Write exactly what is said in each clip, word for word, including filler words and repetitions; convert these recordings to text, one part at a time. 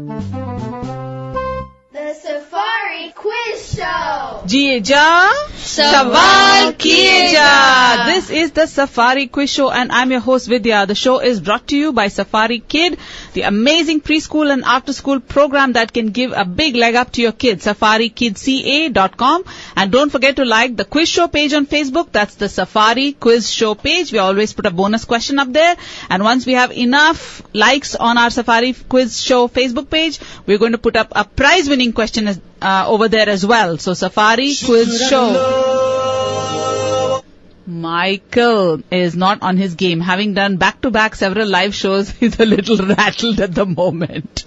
The Safari Quiz Show. Jiye ja, sawal kiye ja. This is the Safari Quiz Show and I'm your host Vidya. The show is brought to you by Safari Kid, the amazing preschool and after school program that can give a big leg up to your kids. safari kid c a dot com. And don't forget to like the quiz show page on Facebook. That's the Safari Quiz Show page. We always put a bonus question up there. And once we have enough likes on our Safari Quiz Show Facebook page, we're going to put up a prize winning question as, uh, over there as well. So Safari Quiz Show. Michael is not on his game. Having done back-to-back several live shows, he's a little rattled at the moment.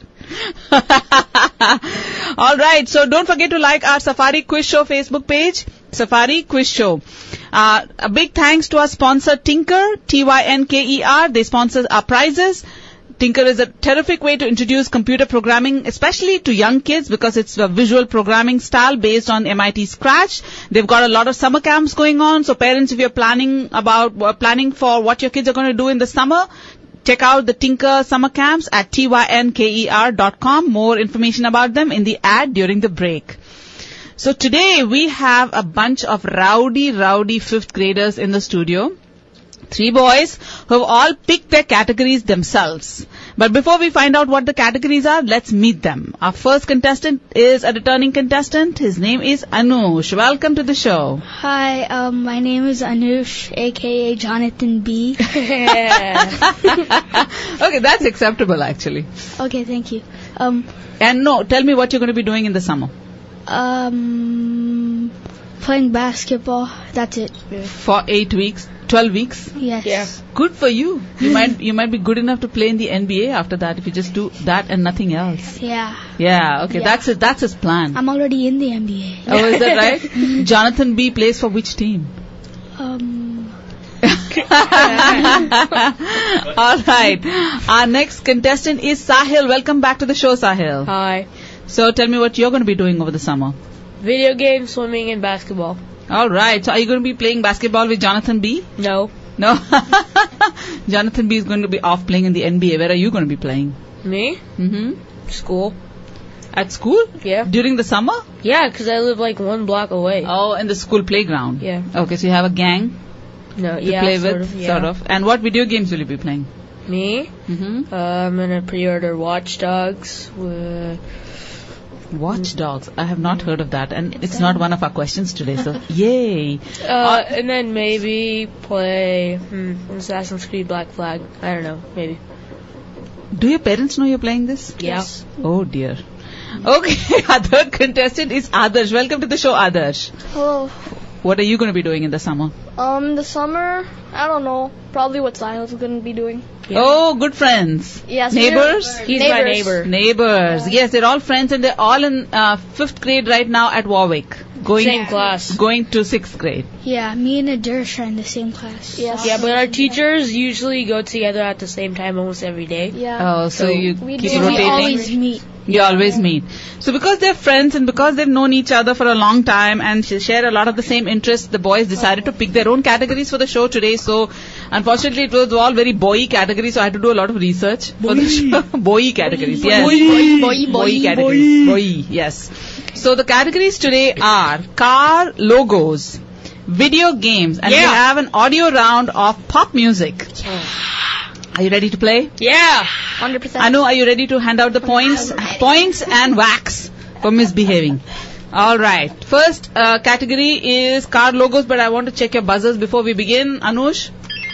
All right, so don't forget to like our Safari Quiz Show Facebook page, Safari Quiz Show. Uh, a big thanks to our sponsor Tinker, T Y N K E R. They sponsor our prizes. Tinker is a terrific way to introduce computer programming, especially to young kids, because it's a visual programming style based on M I T Scratch. They've got a lot of summer camps going on, so parents, if you're planning about uh, planning for what your kids are going to do in the summer, check out the Tinker summer camps at T Y N K E R dot com. More information about them in the ad during the break. So today we have a bunch of rowdy, rowdy fifth graders in the studio. Three boys who have all picked their categories themselves. But before we find out what the categories are, let's meet them. Our first contestant is a returning contestant. His name is Anush. Welcome to the show. Hi, um, my name is Anush, aka Jonathan B. Okay, that's acceptable actually. Okay, thank you. Um, And no, tell me what you're going to be doing in the summer. um, playing basketball. That's it. For eight weeks, twelve weeks. Yes. Yeah. Good for you. You might you might be good enough to play in the N B A after that if you just do that and nothing else. Yeah. Yeah. Okay. Yeah. That's it. That's his plan. I'm already in the N B A. Oh, is that right? Jonathan B plays for which team? Um, All right. Our next contestant is Sahil. Welcome back to the show, Sahil. Hi. So tell me what you're going to be doing over the summer. Video games, swimming, and basketball. All right. So are you going to be playing basketball with Jonathan B? No. No. Jonathan B is going to be off playing in the N B A. Where are you going to be playing? Me? Mm-hmm. School. At school? Yeah. During the summer? Yeah, 'cause I live like one block away. Oh, in the school playground. Yeah. Okay, so you have a gang No, to yeah, play sort with, of, yeah. sort of. And what video games will you be playing? Me? Mm-hmm. Uh, I'm gonna pre-order Watch Dogs. Uh, Watch Dogs. I have not heard of that, and it's not one of our questions today. So, yay! uh, and then maybe play hmm, Assassin's Creed Black Flag. I don't know, maybe. Do your parents know you're playing this? Yeah. Oh dear. Okay, our third contestant is Adarsh. Welcome to the show, Adarsh. Hello. What are you going to be doing in the summer? Um, the summer, I don't know. Probably what Sahil's going to be doing. Yeah. Oh, good friends. Yes. Neighbors? He's my neighbor. Neighbors. Yes, they're all friends and they're all in uh, fifth grade right now at Warwick. Going, Same class. Going to sixth grade. yeah, me and Adarsh are in the same class. Yes. Yeah, but our teachers usually go together at the same time almost every day. Yeah. Oh, so, So you we keep do. We rotating. always meet. You always meet. So because they're friends and because they've known each other for a long time and sh- share a lot of the same interests, the boys decided to pick their own categories for the show today. So unfortunately it was all very boy categories, so I had to do a lot of research for the show. Boy categories, yes. Boy, boy, Boy categories. Boy, yes. So the categories today are car logos, video games, and we Yeah. have an audio round of pop music. Are you ready to play? Yeah. one hundred percent. Anu, are you ready to hand out the points? Points and wax for misbehaving. All right. First uh, category is car logos, but I want to check your buzzers before we begin. Anush,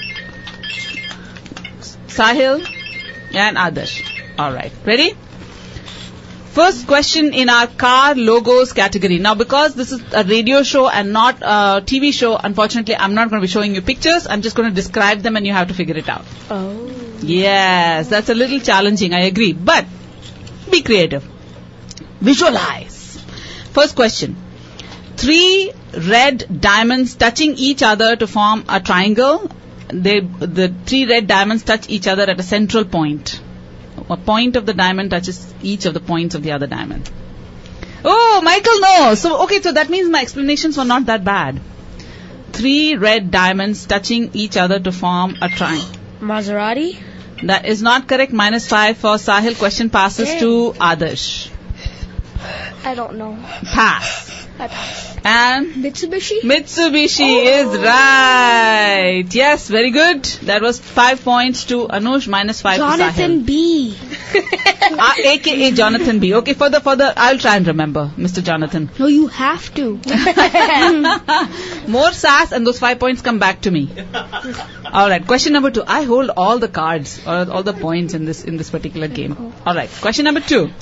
Sahil, and Adarsh. All right. Ready? First question in our car logos category. Now, because this is a radio show and not a T V show, unfortunately, I'm not going to be showing you pictures. I'm just going to describe them and you have to figure it out. Oh. Yes, that's a little challenging, I agree. But be creative. Visualize. First question. Three red diamonds touching each other to form a triangle. They, the three red diamonds touch each other at a central point. A point of the diamond touches each of the points of the other diamond. Oh, Michael knows. So, okay, so that means my explanations were not that bad. Three red diamonds touching each other to form a triangle. Maserati? That is not correct. Minus five for Sahil. Question passes Dang. to Adarsh. I don't know. Pass. I pass. And Mitsubishi? Mitsubishi is right. Yes, very good. That was five points to Anush, minus five to Jonathan Sahil. B. Ah, A K A Jonathan B. Okay, for the, for the, I'll try and remember, Mister Jonathan. No, you have to. More sass and those five points come back to me. Alright, question number two. I hold all the cards, or all the points in this, in this particular game. Alright, question number two.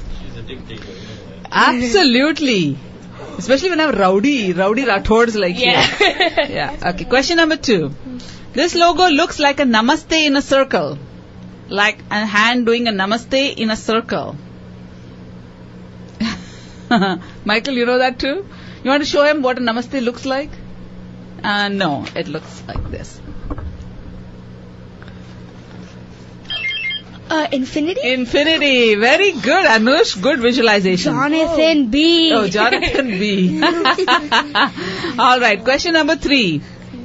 Absolutely. Especially when I have rowdy, rowdy Rathods like Yeah. here. Yeah. Okay. Question number two. This logo looks like a namaste in a circle. Like a hand doing a namaste in a circle. Michael, you know that too? You want to show him what a namaste looks like? Uh, no, it looks like this. Uh, Infinity? Infinity. Very good, Anush. Good visualization. Jonathan B. Oh, Jonathan B. All right. Question number three.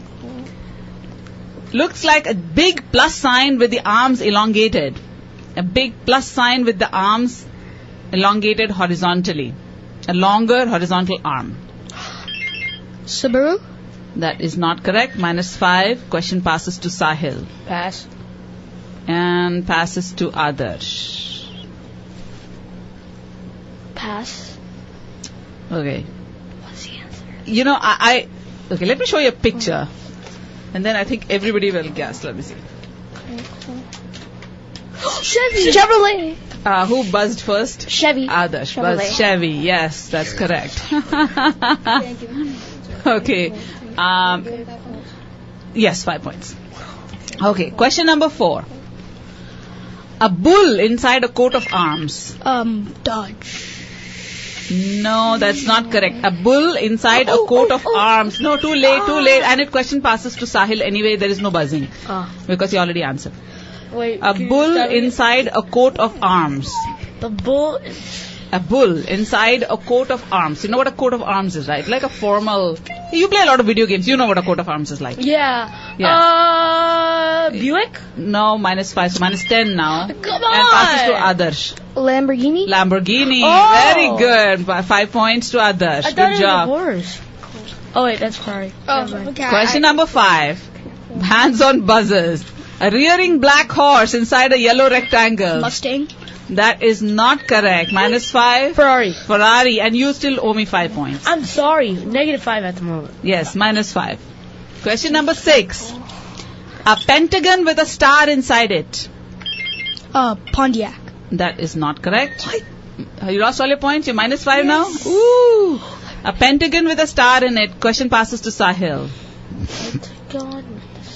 Looks like a big plus sign with the arms elongated. A big plus sign with the arms elongated horizontally. A longer horizontal arm. Subaru? That is not correct. Minus five. Question passes to Sahil. Pass. And passes to Adarsh. Pass. Okay. What's the answer? You know, I, I... Okay, let me show you a picture. And then I think everybody will guess. Let me see. Chevy. Chevrolet. Uh, who buzzed first? Chevy. Adarsh. Chevrolet. Buzzed Chevy. Yes, that's correct. Okay. Um, yes, five points. Okay, question number four. A bull inside a coat of arms. Um, Dodge. No, that's not correct. A bull inside a Oh, coat oh, of oh. arms. No, too late, too late. And it question passes to Sahil anyway. There is no buzzing Ah. because you already answered. Wait. A can you bull start again? inside a coat of arms. The bull. A bull inside a coat of arms. You know what a coat of arms is, right? Like a formal... You play a lot of video games. You know what a coat of arms is like. Yeah. Yeah. Uh, Buick? No, minus five. So minus ten now. Come And passes to on. Adarsh. Lamborghini. Lamborghini. Oh. Very good. By Five points to Adarsh. I thought Good it job. was a horse. Oh wait, that's Ferrari. Oh, Never mind. okay. Question number five. Hands on buzzers. A rearing black horse inside a yellow rectangle. Mustang. That is not correct. Minus five. Ferrari. Ferrari. And you still owe me five points. I'm sorry. Negative five at the moment. Yes, minus five. Question number six. A pentagon with a star inside it. Uh, Pontiac. That is not correct. Uh, You lost all your points? You're minus five now? Ooh. A pentagon with a star in it. Question passes to Sahil. God.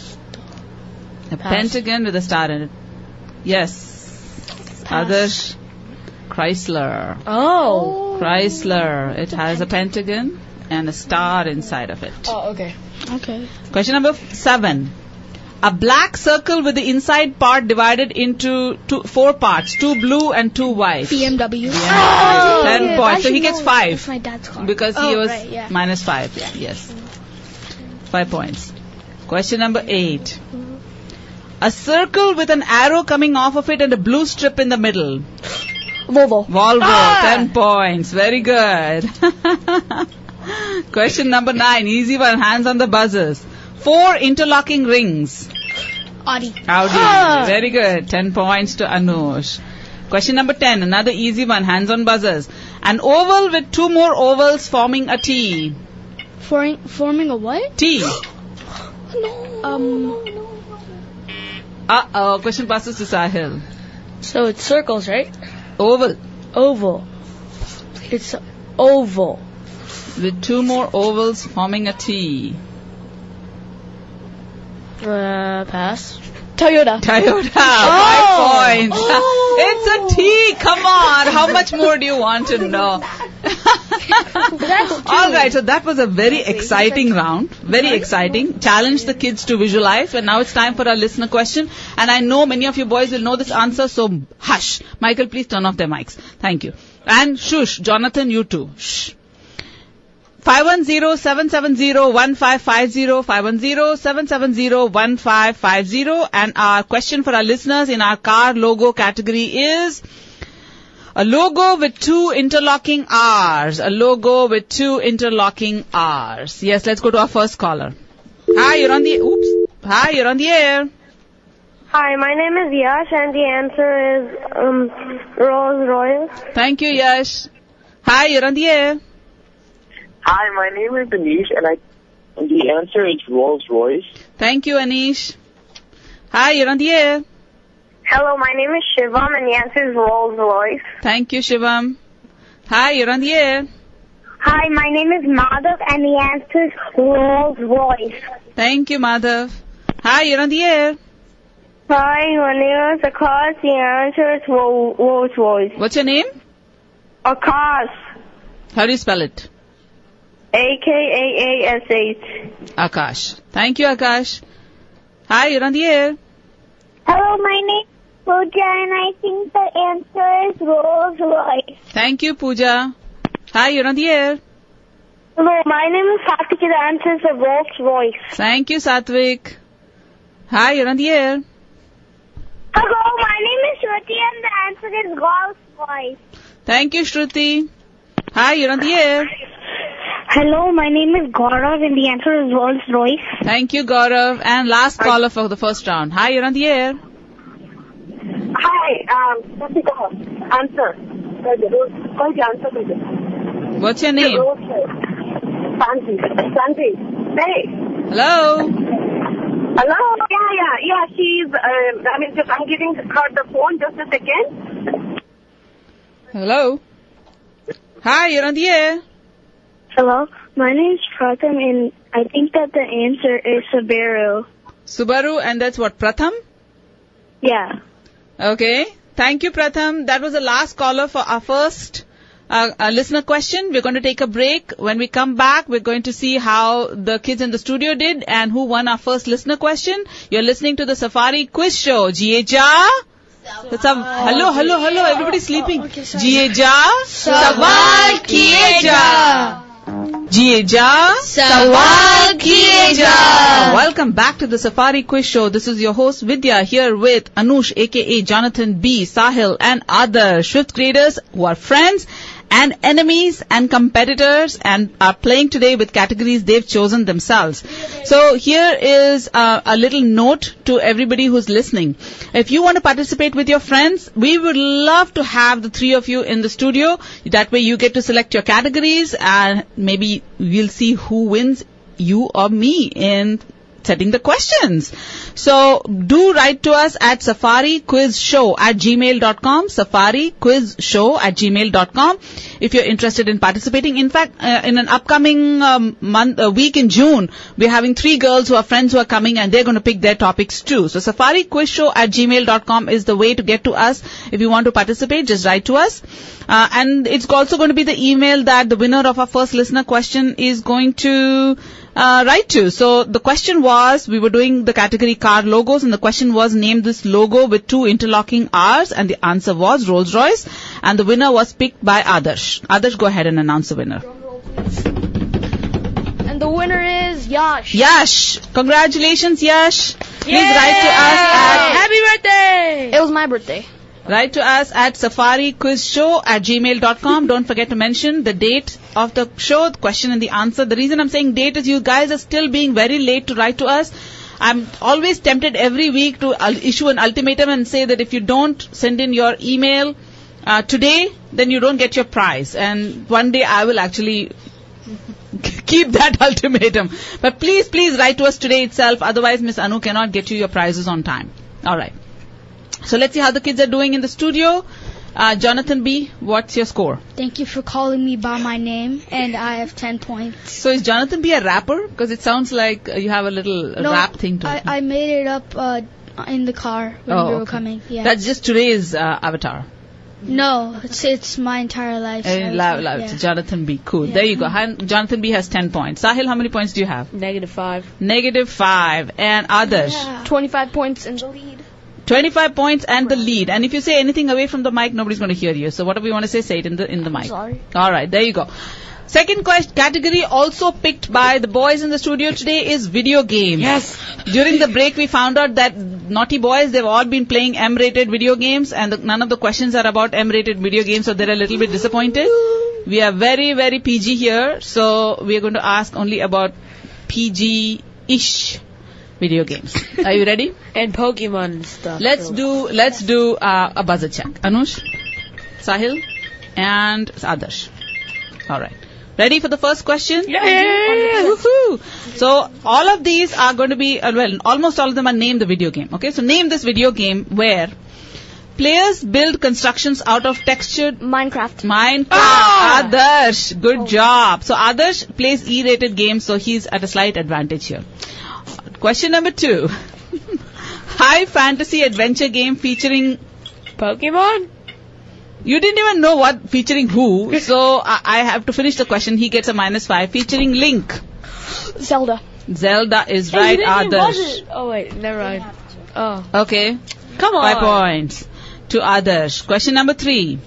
A Pass. pentagon with a star in it. Yes. Adarsh. Chrysler. Oh. Chrysler. It has a pentagon and a star inside of it. Oh, okay. Okay. Question number f- seven. A black circle with the inside part divided into two, four parts. Two blue and two white. B M W. Yeah. Ten yeah, points. I So he should gets know. five. That's my dad's car. Because he Oh, was right, yeah. minus five. Yeah, yes. Five points. Question number eight. A circle with an arrow coming off of it and a blue strip in the middle. Volvo. Volvo. Ah! Ten points. Very good. Question number nine. Easy one. Hands on the buzzers. Four interlocking rings. Audi. Audi. Ah! Very good. Ten points to Anush. Question number ten. Another easy one. Hands on buzzers. An oval with two more ovals forming a T. Forming, forming a what? T. Um, Uh-oh. Question passes to Sahil. So it's circles, right? Oval. Oval. It's oval. With two more ovals forming a T. Uh, pass. Toyota. Toyota. Oh. Five points. Oh. It's a T. Come on. How much more do you want to know? All right. So that was a very exciting round. Very exciting. Challenged the kids to visualize. And now it's time for our listener question. And I know many of you boys will know this answer. So hush. Michael, please turn off their mics. Thank you. And shush. Jonathan, you too. Shh. five one zero, seven seven zero, one five five zero, five one zero, seven seven zero, one five five zero. And our question for our listeners in our car logo category is a logo with two interlocking R's. A logo with two interlocking R's. Yes, let's go to our first caller. Hi, you're on the, oops. Hi, you're on the air. Hi, my name is Yash and the answer is um, Rolls Royce. Thank you, Yash. Hi, you're on the air. Hi, my name is Anish and I, and the answer is Rolls Royce. Thank you, Anish. Hi, you're on the air. Hello, my name is Shivam and the answer is Rolls Royce. Thank you, Shivam. Hi, you're on the air. Hi, my name is Madhav and the answer is Rolls Royce. Thank you, Madhav. Hi, you're on the air. Hi, my name is Akash. The answer is Rolls Royce. What's your name? Akash. How do you spell it? A K A A S H. Akash. Thank you, Akash. Hi, you're on the air. Hello, my name is Pooja and I think the answer is Rolls Royce. Thank you, Pooja. Hi, you're on the air. Hello, my name is Satvik and the answer is Rolls Royce. Thank you, Satvik. Hi, you're on the air. Hello, my name is Shruti and the answer is Rolls Royce. Thank you, Shruti. Hi, you're on the air. Hello, my name is Gaurav and the answer is Rolls Royce. Thank you, Gaurav. And last caller for the first round. Hi, you're on the air. Hi, um, answer. What's your name? Sanji. Sanji. Hey. Hello. Hello. Yeah, yeah, yeah. She's. Um, I mean, just I'm giving her the phone. Just a second. Hello. Hi, you're on the air. Hello, my name is Pratham and I think that the answer is Subaru. Subaru, and that's what, Pratham? Yeah. Okay. Thank you, Pratham. That was the last caller for our first uh, uh, listener question. We're going to take a break. When we come back, we're going to see how the kids in the studio did and who won our first listener question. You're listening to the Safari Quiz Show. Jieja? Hello, hello, hello. Everybody's sleeping. Jieja? Sawal Kieja. Jieja? Sawal Kieja. Welcome back to the Safari Quiz Show. This is your host Vidya here with Anush aka Jonathan B, Sahil and other fifth graders who are friends and enemies and competitors and are playing today with categories they've chosen themselves. So here is uh, a little note to everybody who's listening. If you want to participate with your friends, we would love to have the three of you in the studio. That way you get to select your categories and maybe we'll see who wins, you or me, in setting the questions. So do write to us at safari quiz show at gmail dot com, safari quiz show at gmail dot com if you're interested in participating. In fact, uh, in an upcoming um, month, uh, week in June, we're having three girls who are friends who are coming and they're going to pick their topics too. So safari quiz show at gmail dot com is the way to get to us. If you want to participate, just write to us. Uh, and it's also going to be the email that the winner of our first listener question is going to Uh, write to. So the question was, we were doing the category car logos and the question was, name this logo with two interlocking R's, and the answer was Rolls Royce, and the winner was picked by Adarsh. Adarsh, go ahead and announce the winner. And the winner is Yash. Yash. Congratulations, Yash. Please Yay! write to us at, Happy birthday! It was my birthday. write to us at safari quiz show at gmail dot com. Don't forget to mention the date of the show, the question and the answer. The reason I'm saying date is you guys are still being very late to write to us. I'm always tempted every week to issue an ultimatum and say that if you don't send in your email uh, today, then you don't get your prize. And one day I will actually keep that ultimatum. But please, please write to us today itself. Otherwise, Miss Anu cannot get you your prizes on time. All right. So let's see how the kids are doing in the studio. Uh, Jonathan B, what's your score? Thank you for calling me by my name, and I have ten points. So is Jonathan B a rapper? Because it sounds like uh, you have a little No, rap thing to I, it. I made it up uh, in the car when Oh, we were okay. coming. Yeah. That's just today's uh, avatar. No, it's it's my entire life. Uh, so la- it's- la- yeah. Jonathan B, cool. Yeah. There you go. Han- Jonathan B has ten points. Sahil, how many points do you have? Negative five. Negative five. And others? Yeah. twenty-five points in the lead. twenty-five points and the lead. And if you say anything away from the mic, nobody's going to hear you. So whatever you want to say, say it in the in the mic. Sorry. All right, there you go. Second quest- category also picked by the boys in the studio today is video games. Yes. During the break, we found out that naughty boys, they've all been playing M-rated video games, and the, none of the questions are about M-rated video games, so they're a little bit disappointed. We are very, very P G here, so we are going to ask only about P G-ish video games. Are you ready? And Pokemon and stuff. Let's do, let's do uh, a buzzer check. Anush, Sahil, and Adarsh. All right. Ready for the first question? Yeah, yeah, yeah, yeah. Woohoo! So all of these are going to be, uh, well, almost all of them are named the video game. Okay, so name this video game where players build constructions out of textured Minecraft. Minecraft. Ah! Adarsh, good job. So Adarsh plays E-rated games, so he's at a slight advantage here. Question number two. High fantasy adventure game featuring Pokemon? You didn't even know what featuring who, so I, I have to finish the question. He gets a minus five. Featuring Link. Zelda. Zelda is Hey, right, you didn't even buzz Adarsh. it. Oh, wait, never mind. Oh. Okay, Come on. five points to Adarsh. Question number three.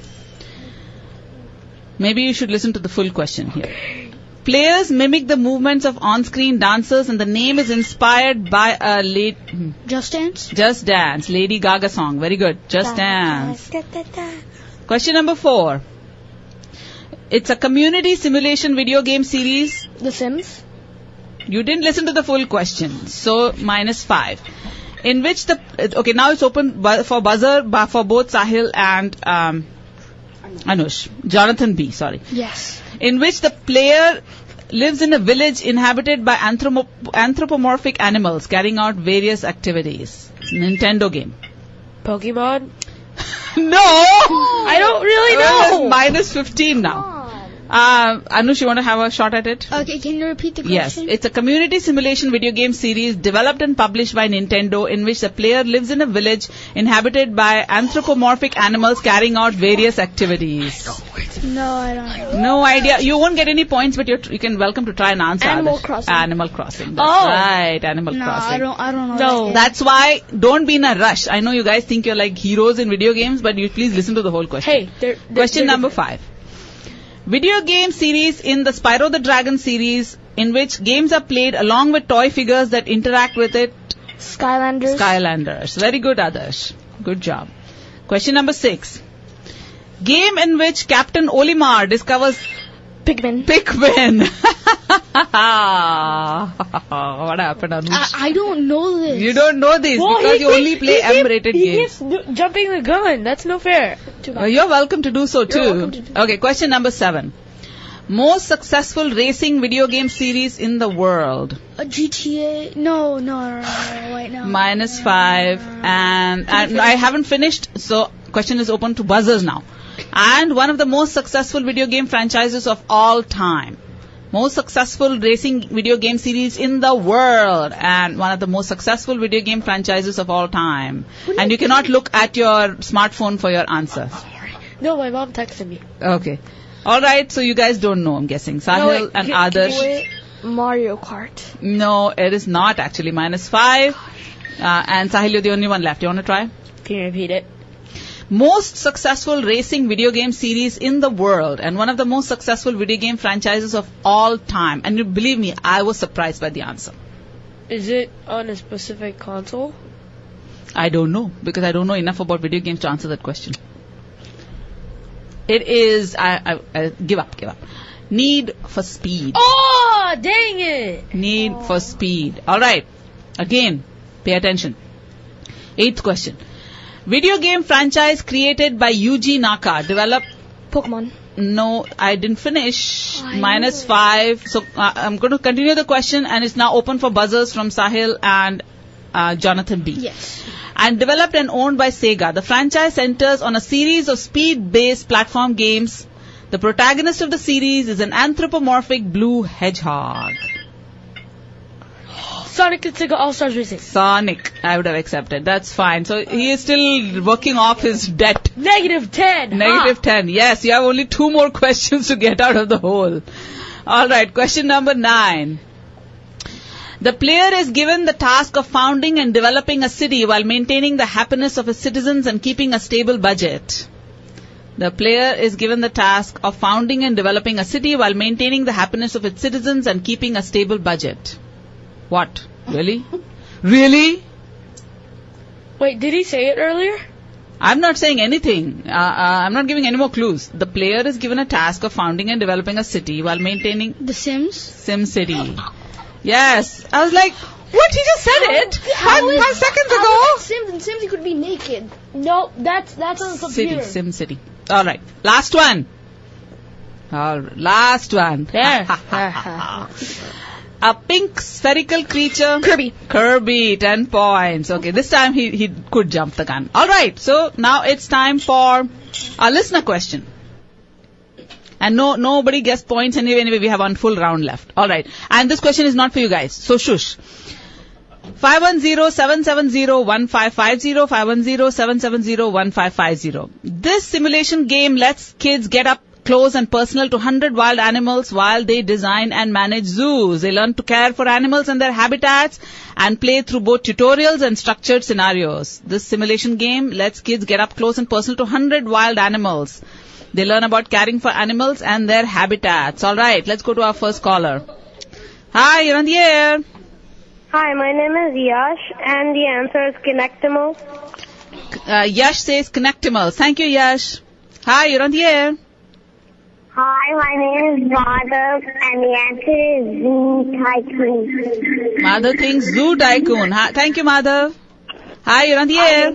Maybe you should listen to the full question here. Players mimic the movements of on-screen dancers, and the name is inspired by a late Just Dance? Just Dance, Lady Gaga song. Very good. Just Dance. Question number four. It's a community simulation video game series. The Sims. You didn't listen to the full question, so minus five. In which the okay now it's open bu- for buzzer bu- for both Sahil and um, Anush, Jonathan B. Sorry. Yes. In which the player lives in a village inhabited by anthropo- anthropomorphic animals carrying out various activities. It's a Nintendo game. Pokemon? No! I don't really Well, know. it's minus fifteen now. Uh, Anush, you want to have a shot at it? Okay, can you repeat the Yes, question? it's a community simulation video game series developed and published by Nintendo in which the player lives in a village inhabited by anthropomorphic animals carrying out various activities. No, I don't know. No idea. You won't get any points, but you're, you can welcome to try and answer. Animal Adarsh. Crossing. Animal Crossing. That's Oh. right, Animal No, Crossing. I don't. I don't know. No. that game. That's why don't be in a rush. I know you guys think you're like heroes in video games, but you please listen to the whole question. Hey, they're, they're Question they're number different. five. Video game series in the Spyro the Dragon series in which games are played along with toy figures that interact with it. Skylanders. Skylanders. Very good, Adarsh. Good job. Question number six. Game in which Captain Olimar discovers Pikmin. Pikmin. What happened, Anush? I, I don't know this. You don't know this Well, because he you only keeps- play he keeps- M-rated he games. keeps do- jumping the gun. That's no fair. Uh, you're welcome to do so too. welcome to do- Okay, question number seven. Most successful racing video game series in the world. A G T A? No, no, no, no, wait, no. Minus five. And, and I haven't finished, so question is open to buzzers now. And one of the most successful video game franchises of all time. Most successful racing video game series in the world. And one of the most successful video game franchises of all time. And you cannot look at your smartphone for your answer. No, my mom texted me. Okay. Alright, so you guys don't know, I'm guessing. Sahil No, wait, and can- can Adarsh. Wait, Mario Kart. No, it is not actually. Minus five. Uh, and Sahil, you're the only one left. You want to try? Can you repeat it? Most successful racing video game series in the world and one of the most successful video game franchises of all time. And you believe me, I was surprised by the answer. Is it on a specific console? I don't know because I don't know enough about video games to answer that question. It is, I, I, I give up, give up. Need for Speed. Oh, dang it! Need for Speed. Alright. Again, pay attention. Eighth question. Video game franchise created by Yuji Naka. Developed. Pokemon. No, I didn't finish. I Minus five. So uh, I'm going to continue the question and it's now open for buzzers from Sahil and uh, Jonathan B. Yes. And developed and owned by Sega. The franchise centers on a series of speed-based platform games. The protagonist of the series is an anthropomorphic blue hedgehog. Sonic and Sega All-Stars Racing. Sonic, I would have accepted. That's fine. So he is still working off his debt. Negative ten. Negative ten. Yes, you have only two more questions to get out of the hole. Alright, question number nine. The player is given the task of founding and developing a city while maintaining the happiness of his citizens and keeping a stable budget. The player is given the task of founding and developing a city while maintaining the happiness of its citizens and keeping a stable budget. What? Really? Really? Wait, did he say it earlier? I'm not saying anything. Uh, uh, I'm not giving any more clues. The player is given a task of founding and developing a city while maintaining The Sims? Sim City. Yes. I was like, what? He just said it five, is- five seconds How ago. is that Sims? In Sims, you could be naked. No, that's that's on the computer. City, Sim City. All right. Last one. All right. Last one. There. A pink spherical creature. Kirby. Kirby, ten points. Okay, this time he, he could jump the gun. Alright, so now it's time for a listener question. And no, nobody gets points anyway, anyway, we have one full round left. Alright, and this question is not for you guys, so shush. five one zero, seven seven zero, one five five zero, five one zero, seven seven zero, one five five zero. This simulation game lets kids get up close and personal to one hundred wild animals while they design and manage zoos. They learn to care for animals and their habitats and play through both tutorials and structured scenarios. This simulation game lets kids get up close and personal to one hundred wild animals. They learn about caring for animals and their habitats. All right, let's go to our first caller. Hi, you're on the air. Hi, my name is Yash, and the answer is Connectimals. Uh, Yash says Connectimals. Thank you, Yash. Hi, you're on the air. Hi, my name is Madhav, and the answer is Zoo Tycoon. Madhav thinks Zoo Tycoon. Hi, thank you, Madhav. Hi, you're on the air.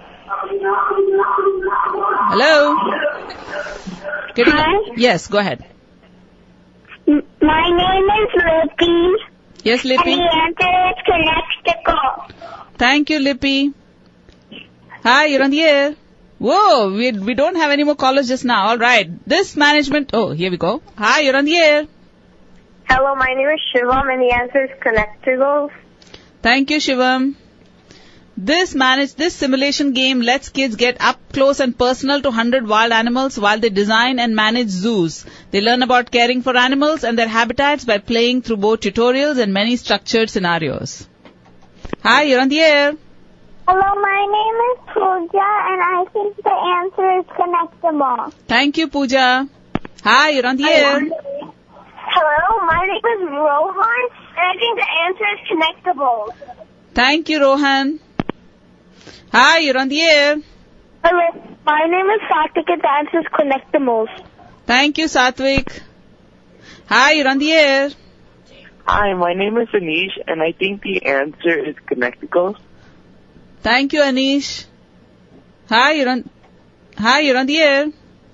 Hello. Getting Hi. Yes, go ahead. M- my name is Lippy, Yes, and Lippy. the answer is Connectical. Thank you, Lippy. Hi, you're on the air. Whoa, we we don't have any more callers just now. All right. This management. Oh, here we go. Hi, you're on the air. Hello, my name is Shivam, and the answer is Connecticals. Thank you, Shivam. This manage this simulation game lets kids get up close and personal to one hundred wild animals while they design and manage zoos. They learn about caring for animals and their habitats by playing through both tutorials and many structured scenarios. Hi, you're on the air. Hello, my name is Pooja, and I think the answer is Connectable. Thank you, Pooja. Hi, you're on the air. Hello, my name is Rohan, and I think the answer is Connectable. Thank you, Rohan. Hi, you're on the air. Hello, my name is Satik, and the answer is Connectimals. Thank you, Satvik. Hi, you're on the air. Hi, my name is Anish, and I think the answer is Connecticals. Thank you, Anish. Hi, you're on. Hi, you're on the air.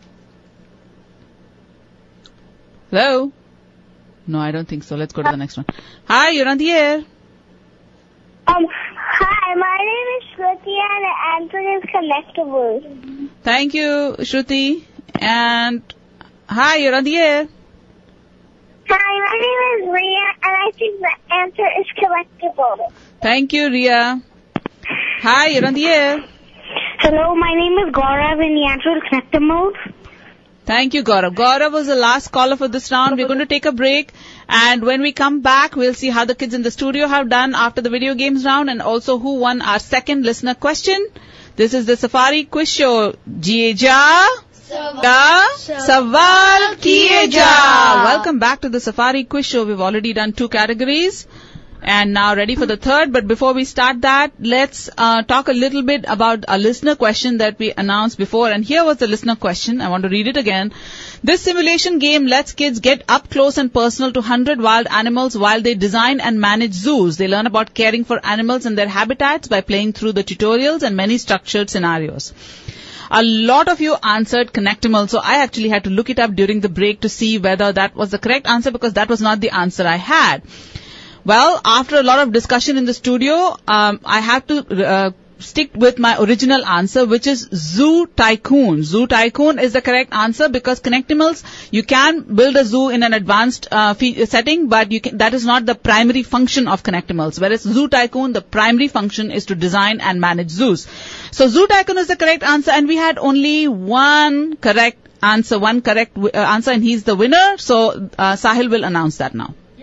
Hello. No, I don't think so. Let's go to the next one. Hi, you're on the air. Um, hi, my name is Shruti, and the answer is Connectable. Thank you, Shruti. And hi, you're on the air. Hi, my name is Ria, and I think the answer is Collectible. Thank you, Ria. Hi, you're on the air. Hello, my name is Gaurav, and the answer is Connectimals. Thank you, Gaurav. Gaurav was the last caller for this round. We're going to take a break. And when we come back, we'll see how the kids in the studio have done after the video games round and also who won our second listener question. This is the Safari Quiz Show. Jiye ja. Ka Sawal kiye ja. Welcome back to the Safari Quiz Show. We've already done two categories. And now ready for the third. But before we start that, let's uh, talk a little bit about a listener question that we announced before. And here was the listener question. I want to read it again. This simulation game lets kids get up close and personal to one hundred wild animals while they design and manage zoos. They learn about caring for animals and their habitats by playing through the tutorials and many structured scenarios. A lot of you answered Connectimal, so I actually had to look it up during the break to see whether that was the correct answer because that was not the answer I had. Well, after a lot of discussion in the studio, um, I have to uh, stick with my original answer, which is Zoo Tycoon. Zoo Tycoon is the correct answer because Connectimals, you can build a zoo in an advanced uh, fee- setting, but you can, that is not the primary function of Connectimals. Whereas Zoo Tycoon, the primary function is to design and manage zoos. So Zoo Tycoon is the correct answer, and we had only one correct answer, one correct uh, answer, and he's the winner. So uh, Sahil will announce that now.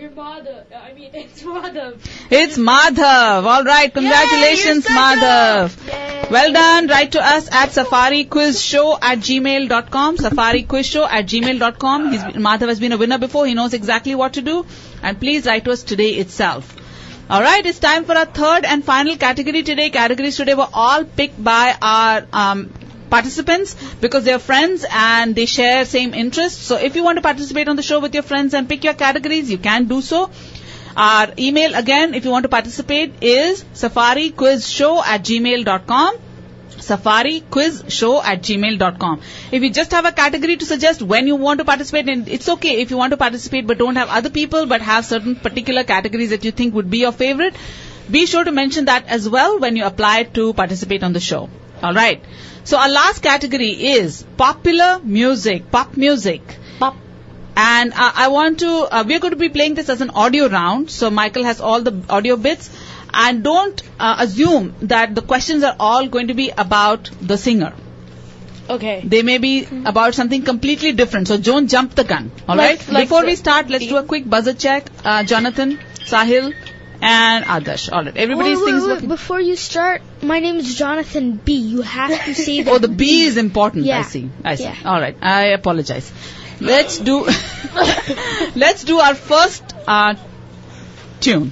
Your mother. I mean, it's mother. It's Madhav. All right. Congratulations, Yay, Madhav. Well done. Write to us at safariquizshow at gmail dot com. Safariquizshow at gmail dot com. He's, Madhav has been a winner before. He knows exactly what to do. And please write to us today itself. All right. It's time for our third and final category today. Categories today were all picked by our um, participants because they are friends and they share same interests. So if you want to participate on the show with your friends and pick your categories, you can do so. Our email again, if you want to participate, is safariquizshow at gmail dot com. safariquizshow at gmail dot com. If you just have a category to suggest when you want to participate, and it's okay if you want to participate but don't have other people but have certain particular categories that you think would be your favorite, be sure to mention that as well when you apply to participate on the show. All right. So our last category is popular music, pop music. Pop. And uh, I want to, uh, we're going to be playing this as an audio round. So Michael has all the audio bits. And don't uh, assume that the questions are all going to be about the singer. Okay. They may be about something completely different. So don't jump the gun. All Like- right. like Before the- we start, let's do a quick buzzer check. Uh, Jonathan, Sahil, and Adarsh. All right. Everybody's wait, things wait, wait. working. Before you start, my name is Jonathan B. You have to say that. Oh, the B is important. Yeah. I see. I see. Yeah. All right. I apologize. Let's do. Let's do our first uh, tune.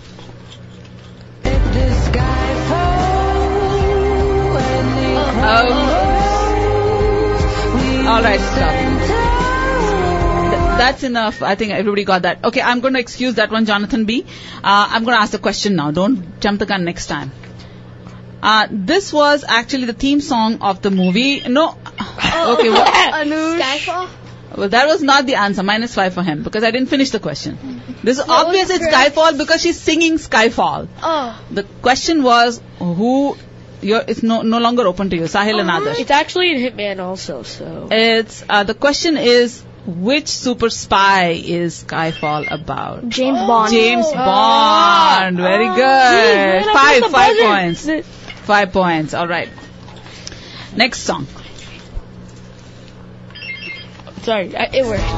Um, all right. Stop. Th- that's enough. I think everybody got that. Okay. I'm going to excuse that one, Jonathan B. Uh, I'm going to ask the question now. Don't jump the gun next time. Uh, this was actually the theme song of the movie. No. Okay. What? Skyfall? Well, that was not the answer. Minus five for him because I didn't finish the question. This is What obvious. was It's correct? Skyfall because she's singing Skyfall. Oh. The question was who. You're, it's no no longer open to you, Sahil and Adarsh. It's actually in Hitman also, so. It's uh, the question is which super spy is Skyfall about? James Bond. James Bond. Very good. Jeez, man, I Five pressed the five buzzer. points. Five points. All right. Next song. Sorry, I, it worked.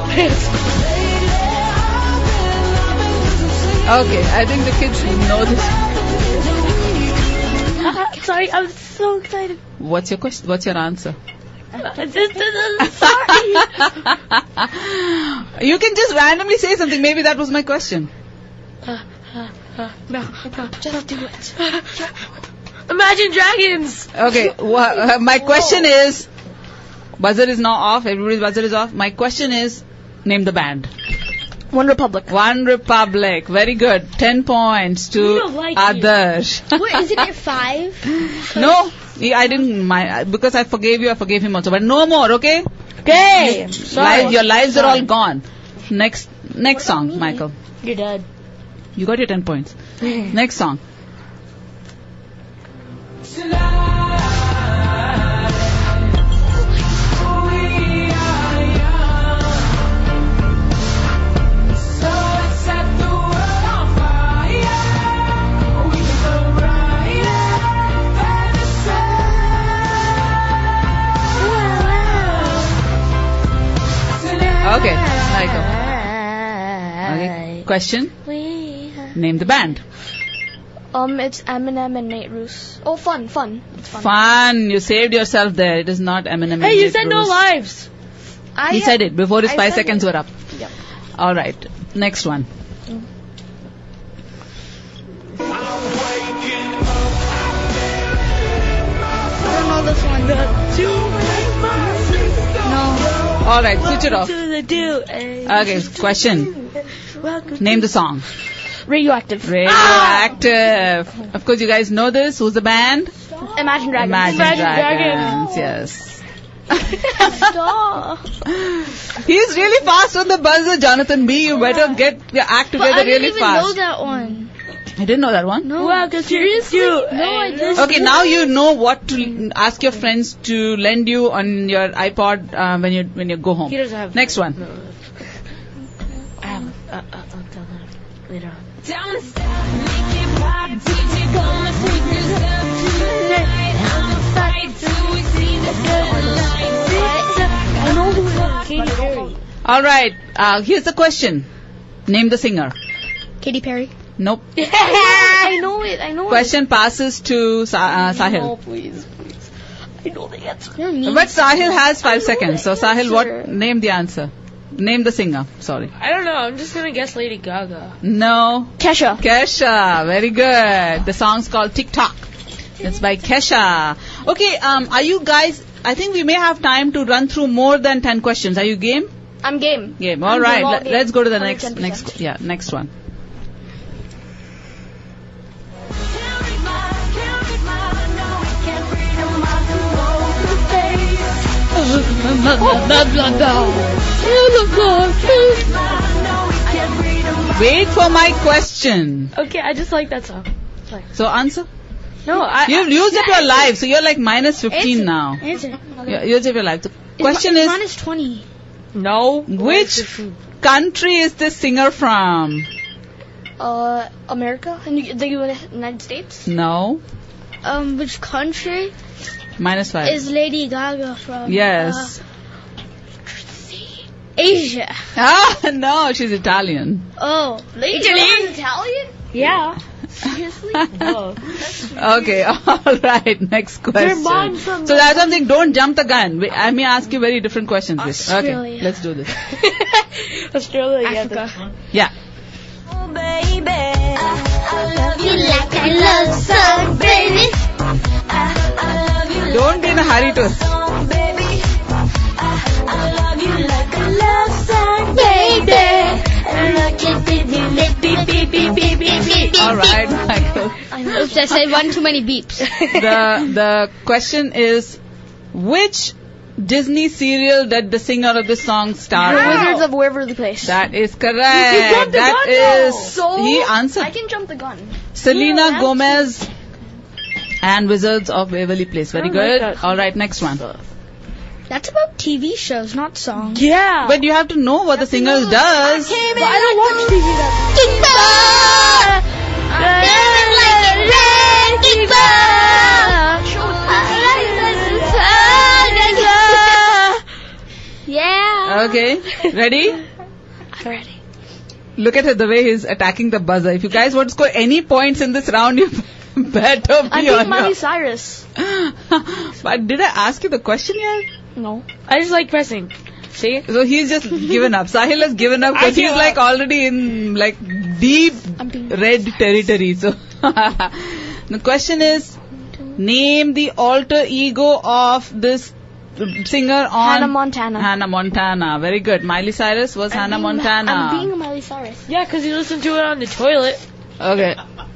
Okay, I think the kids know this. Sorry, I'm so excited. What's your question? What's your answer? Sorry. You can just randomly say something. Maybe that was my question. Uh, uh, uh, no, no, just do it. Imagine Dragons. Okay, wha- uh, my question is, buzzer is now off. Everybody's buzzer is off. My question is, name the band. One Republic. One Republic. Very good. Ten points We to don't like Adarsh. Wait, isn't it five? No, I didn't. My because I forgave you, I forgave him also. But no more. Okay. Okay. Sorry. Lives, your lives are all Sorry. gone. Next, next song, Michael. You're dead. You got your ten points. Next song. Okay, Michael. Okay. Question. Name the band. Um, it's Eminem and Nate Roos. Oh, fun, fun. It's fun. Fun. You saved yourself there. It is not Eminem. Hey, and you Nate said no Roos. lives. I He said it before his I five said seconds it. were up. Yep. All right. Next one. I don't know this one. No. All right. Switch it off. To the do. Okay. Question. Name the song. Radioactive. Radioactive. Of course, you guys know this. Who's the band? Imagine Dragons. Imagine, Imagine Dragons. Dragons. Yes. Stop. He's really fast on the buzzer, Jonathan B. You better get your act But together I didn't really even fast. know that one. You didn't know that one? No. Wow, cause Seriously? You, No, I didn't. Okay, now you know what to ask your friends to lend you on your iPod uh, when you when you go home. He doesn't have. Next one. No. I have. Uh, uh, I'll tell him later on. I know who it is. Katy Perry. All right. Uh, here's the question. Name the singer. Katy Perry. Nope. I know it. I know Question passes to Sa- uh, No, Sahil. please, please. I know the answer. You're mean. But Sahil has five know seconds. So the Sahil, what? answer. Name the answer. Name the singer. Sorry. I don't know. I'm just gonna guess Lady Gaga. No. it. Kesha. Kesha. Very good. The song's called Tick Tock. It's by Kesha. Okay. Um. Are you guys? I think we may have time to run through more than ten questions. Are you game? I'm game. Game. All I'm right. game, all Let, game. let's go to the one next. hundred ten percent. Next. Yeah. Next one. Wait for my question. Okay, I just like that song. So answer. No, I. You've used up your life, so you're like minus fifteen now. Answer. You used up your life. The It's question mi- is, minus twenty. No. which country is this singer from? Uh, America? In the the United States? No. Um, which country Minus five. is Lady Gaga from? Yes. Uh, Asia. Ah, no, she's Italian. Oh, Lady Italy. Gaga's Italian? Yeah. Seriously? Okay, all right, next question. mom's from So that's something, don't jump the gun. We- I may ask you very different questions. please. Okay, Australia. let's do this. Australia. yeah, Africa. Yeah. You like a love song, baby. Don't be in a hurry to. All right, Michael. Oops, I said one too many beeps. The the question is, which Disney serial did the singer of this song star The in? Wizards of Waverly Place. That is correct. jumped the That gun now. is. So, He answered. I can jump the gun. Selena Yeah, Gomez and Wizards of Waverly Place. Very I like good. that. All right, next one. That's about T V shows, not songs. Yeah. But you have to know what the singer does. But I don't watch T V that Yeah. Okay, ready? I'm ready. Look at it, the way he's attacking the buzzer. If you guys want to score any points in this round, you better be I on think Miley your... Cyrus. But did I ask you the question yet? No. I just like pressing. See? So he's just given up. Sahil has given up I because he's give like up. already in like deep I'm being red territory. So the question is, name the alter ego of this singer on Hannah Montana. Hannah Montana. Very good. Miley Cyrus was I'm Hannah being- Montana. I'm being a Miley Cyrus. Yeah, because you listen to it on the toilet. Okay.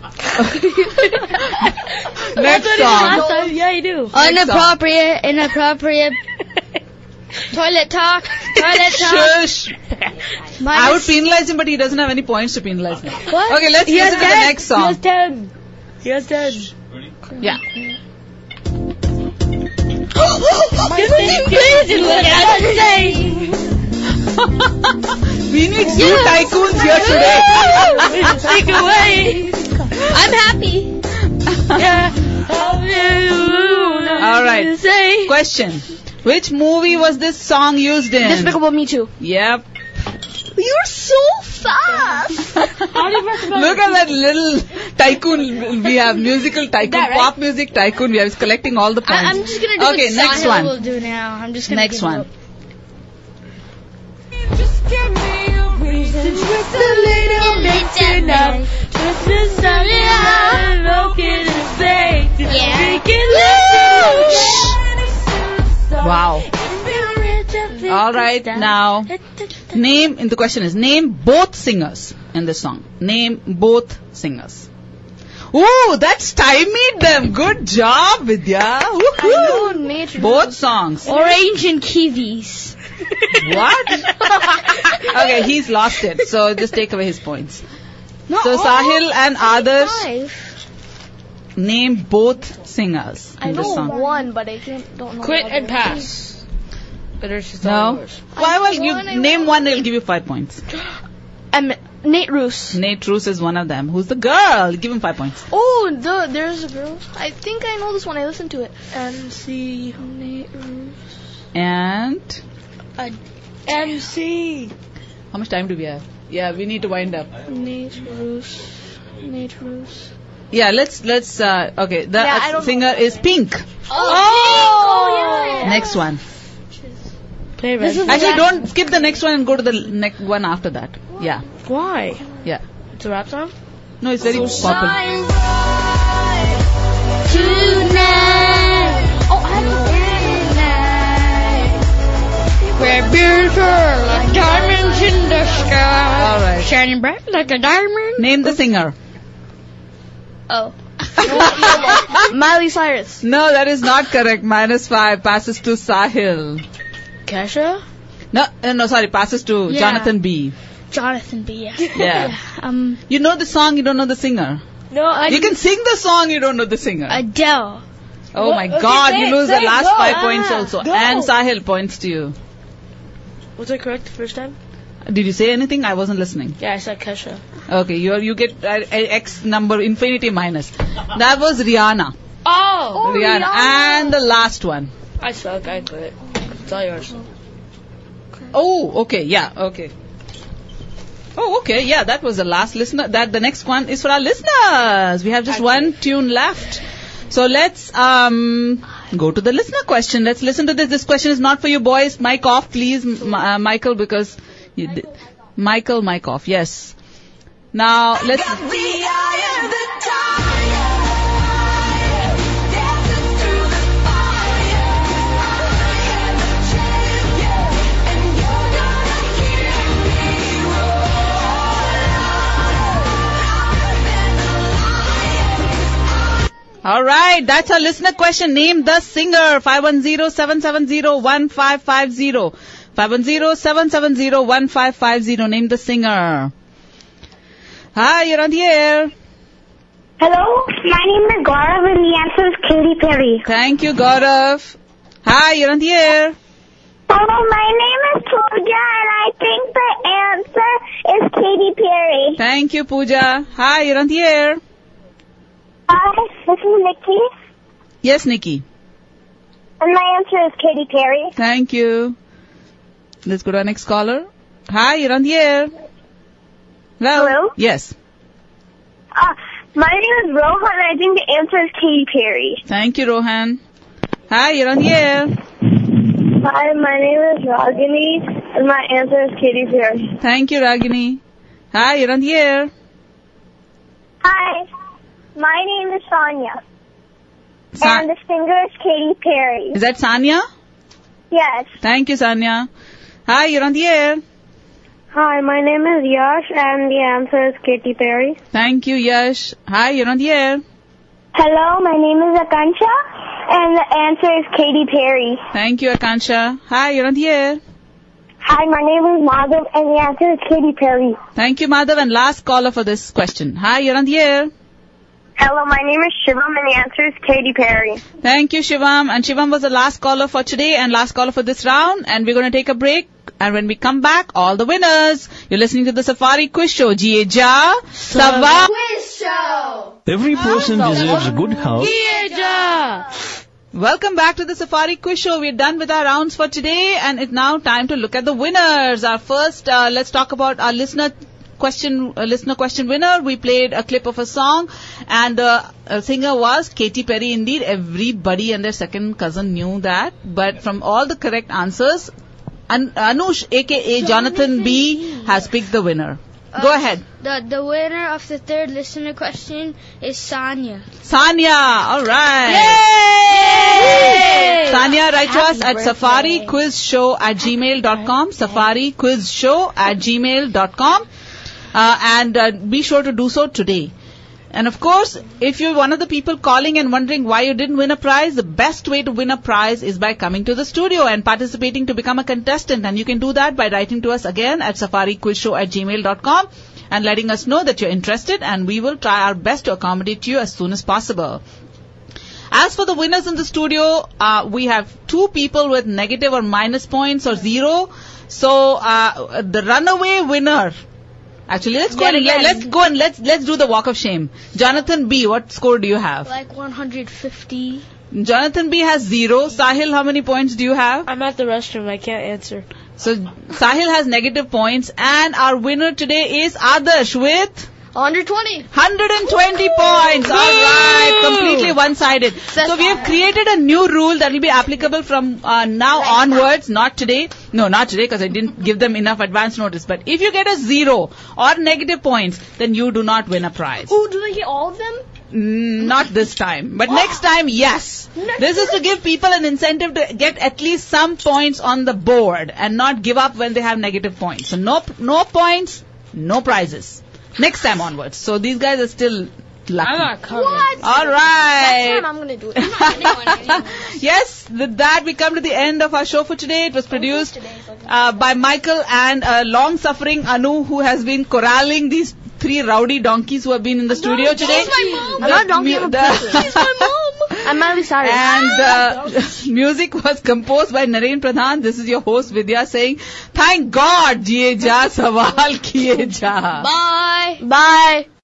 That's Next what he did last song. time. Yeah, you do. Inappropriate, inappropriate. Toilet talk, toilet talk. Shush. Minus- I would penalize him, but he doesn't have any points to penalize me. What? Okay, let's He has listen to the ten. next He has song. ten. He has ten. Yeah. We need two tycoons here today. Take away. I'm happy. Yeah. All right. Say. Question. Which movie was this song used in? Despicable Me Too. Yep. You're so fast. Look at that little tycoon we have. Musical tycoon. That, right? Pop music tycoon. We have. He's collecting all the points. I, I'm just gonna do Okay, what next Sahil one. will do now. I'm just gonna Next give one. up. Wow. All right, now name. And the question is, name both singers in this song. Name both singers. Ooh, that's stymied them. Good job, Vidya. I Woohoo. know Nate. Both songs. Orange and kiwis. What? Okay, he's lost it. So just take away his points. No, So oh, Sahil and Adarsh, five. name both singers I in this know song. one, but I can't. Don't know. Quit the and other. pass. Better she's No? yours. Why well, you won, I name won. one, they'll give you five points. Um, Nate Roos. Nate Roos is one of them. Who's the girl? Give him five points. Oh, the there's a girl. I think I know this one. I listened to it. M C Nate Roos. And M C. How much time do we have? Yeah, we need to wind up. Nate Roos. Nate Roos. Yeah, let's, let's, uh, okay, the Yeah, uh, I don't singer is Pink. Oh, oh yeah. Next one. Play This Red. is Actually, the don't skip the next one and go to the next one after that. Yeah, Why? yeah. It's a rap song? No, it's very popular. Tonight. Oh, I don't We're beautiful like diamonds in the sky. All right. Shining bright like a diamond. Name the singer. Oh. Miley Cyrus. No, that is not correct. Minus five. Passes to Sahil. Kesha? No, uh, no, sorry. Passes to Yeah. Jonathan B. Jonathan B. Yeah. Yeah. Um, You know the song, you don't know the singer. No, I You can sing the song, you don't know the singer. Adele. Oh my okay, God, say you it, lose say the it, last go. five Ah, points also. go. And Sahil points to you. Was I correct the first time? Did you say anything? I wasn't listening. Yeah, I said Kesha. Okay, you you get uh, uh, X number infinity minus. That was Rihanna. Oh! Rihanna. And the last one. I suck, I quit. It's all yours. Oh, okay, yeah, okay. Oh, okay, yeah, that was the last listener. That the next one is for our listeners. We have just one tune left. So let's um go to the listener question. Let's listen to this. This question is not for you boys. Mic off, please, M- uh, Michael, because you did. Michael, mic off. Yes. Now let's. All right, that's our listener question. Name the singer. five one zero, seven seven zero, one five five zero. five one zero, seven seven zero, one five five zero. Name the singer. Hi, you're on the air. Hello, my name is Gaurav and the answer is Katy Perry. Thank you, Gaurav. Hi, you're on the air. Hello, my name is Pooja and I think the answer is Katy Perry. Thank you, Pooja. Hi, you're on the air. Hi, this is Nikki Yes, Nikki. and my answer is Katy Perry. Thank you. Let's go to our next caller. Hi, you're on the air. Hello? Hello? Yes. Uh, my name is Rohan and I think the answer is Katy Perry. Thank you, Rohan. Hi, you're on the air. Hi, my name is Ragini and my answer is Katy Perry. Thank you, Ragini. Hi, you're on the air. Hi, my name is Sonia Sa- and the singer is Katy Perry. Is that Sanya? Yes. Thank you, Sanya. Hi, you're on the air. Hi, my name is Yash and the answer is Katy Perry. Thank you, Yash. Hi, you're on the air. Hello, my name is Akansha and the answer is Katy Perry. Thank you, Akansha. Hi, you're on the air. Hi, my name is Madhav and the answer is Katy Perry. Thank you, Madhav. And last caller for this question. Hi, you're on the air. Hello, my name is Shivam and the answer is Katy Perry. Thank you, Shivam. And Shivam was the last caller for today and last caller for this round. And we're going to take a break. And when we come back, all the winners. You're listening to the Safari Quiz Show. Jie Ja, Sava. Quiz show. Every person deserves a good health. Welcome back to the Safari Quiz Show. We're done with our rounds for today. And it's now time to look at the winners. Our first, uh, let's talk about our listener question, uh, listener question winner. We played a clip of a song. And the uh, singer was Katy Perry indeed. Everybody and their second cousin knew that. But from all the correct answers, An- Anush, aka Jonathan B, has picked the winner. Uh, Go ahead. The the winner of the third listener question is Sanya. Sanya, alright. Sanya, write to us at safariquizshow at gmail dot com. Safariquizshow at gmail dot com. Uh, and uh, be sure to do so today. And of course, if you're one of the people calling and wondering why you didn't win a prize, the best way to win a prize is by coming to the studio and participating to become a contestant. And you can do that by writing to us again at safariquizshow at gmail dot com and letting us know that you're interested, and we will try our best to accommodate you as soon as possible. As for the winners in the studio, uh, we have two people with negative or minus points or zero. So uh, the runaway winner. Actually, let's go Yet and again. let's go and let's let's do the walk of shame. Jonathan B, what score do you have? Like one hundred fifty. Jonathan B has zero. Sahil, how many points do you have? I'm at the restroom. I can't answer. So Sahil has negative points, and our winner today is Adarsh with one hundred twenty. one hundred twenty points. All right, completely one-sided. So we have created a new rule that will be applicable from uh, now onwards. Not today. No, not today, because I didn't give them enough advance notice. But if you get a zero or negative points, then you do not win a prize. Oh, do they get all of them? Mm, not this time. But next time, yes. This is to give people an incentive to get at least some points on the board and not give up when they have negative points. So no, no points, no prizes. Next time onwards. So these guys are still lucky. I'm not coming. What? All right. Next time I'm going to do it. I'm not anyone, anyone. Yes, with that we come to the end of our show for today. It was produced uh, by Michael and a long-suffering Anu, who has been corralling these three rowdy donkeys who have been in the studio today. She's my mom. I'm not a donkey, I'm a person. She's my mom. I'm really sorry. And uh, music was composed by Naren Pradhan. This is your host Vidya saying, thank God, jiye ja, sawal kiye ja. Bye. Bye.